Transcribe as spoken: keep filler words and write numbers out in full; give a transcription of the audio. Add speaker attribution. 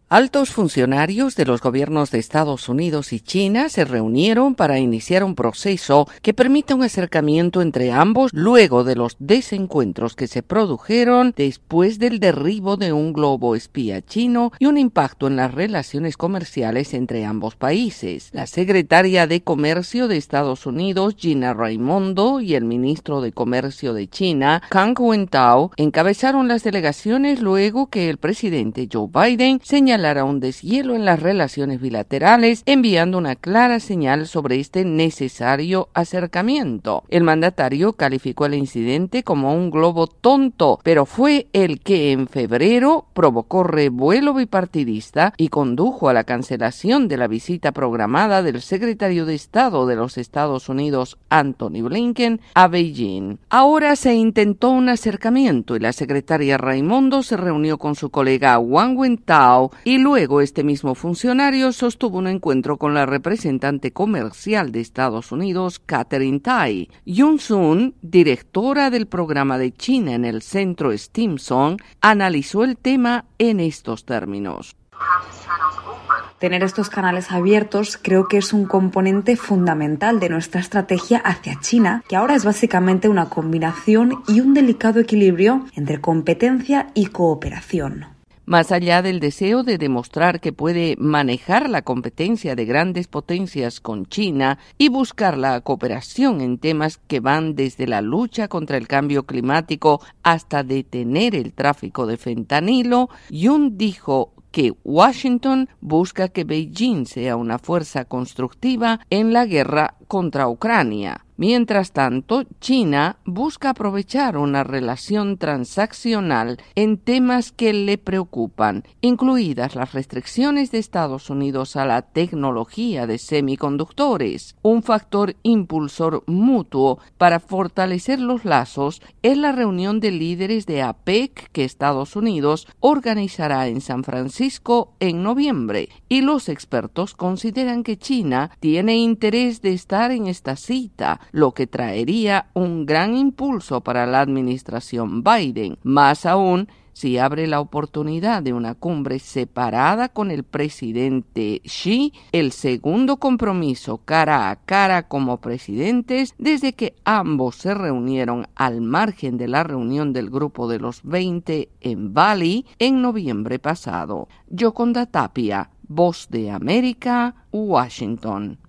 Speaker 1: Altos funcionarios de los gobiernos de Estados Unidos y China se reunieron para iniciar un proceso que permita un acercamiento entre ambos luego de los desencuentros que se produjeron después del derribo de un globo espía chino y un impacto en las relaciones comerciales entre ambos países. La secretaria de Comercio de Estados Unidos, Gina Raimondo, y el ministro de Comercio de China, Kang Wentao, encabezaron las delegaciones luego que el presidente Joe Biden señaló un deshielo en las relaciones bilaterales, enviando una clara señal sobre este necesario acercamiento. El mandatario calificó el incidente como un globo tonto, pero fue el que en febrero provocó revuelo bipartidista y condujo a la cancelación de la visita programada del secretario de Estado de los Estados Unidos, Antony Blinken, a Beijing. Ahora se intentó un acercamiento y la secretaria Raimondo se reunió con su colega Wang Wentao y luego este mismo funcionario sostuvo un encuentro con la representante comercial de Estados Unidos, Katherine Tai. Yun Sun, directora del programa de China en el Centro Stimson, analizó el tema en estos términos.
Speaker 2: Tener estos canales abiertos creo que es un componente fundamental de nuestra estrategia hacia China, que ahora es básicamente una combinación y un delicado equilibrio entre competencia y cooperación.
Speaker 1: Más allá del deseo de demostrar que puede manejar la competencia de grandes potencias con China y buscar la cooperación en temas que van desde la lucha contra el cambio climático hasta detener el tráfico de fentanilo, Yun dijo que Washington busca que Beijing sea una fuerza constructiva en la guerra contra Ucrania. Mientras tanto, China busca aprovechar una relación transaccional en temas que le preocupan, incluidas las restricciones de Estados Unidos a la tecnología de semiconductores. Un factor impulsor mutuo para fortalecer los lazos es la reunión de líderes de APEC que Estados Unidos organizará en San Francisco en noviembre, y los expertos consideran que China tiene interés de estar en esta cita, lo que traería un gran impulso para la administración Biden, más aún si abre la oportunidad de una cumbre separada con el presidente Xi, el segundo compromiso cara a cara como presidentes desde que ambos se reunieron al margen de la reunión del Grupo de los veinte en Bali en noviembre pasado. Yoconda Tapia, Voz de América, Washington.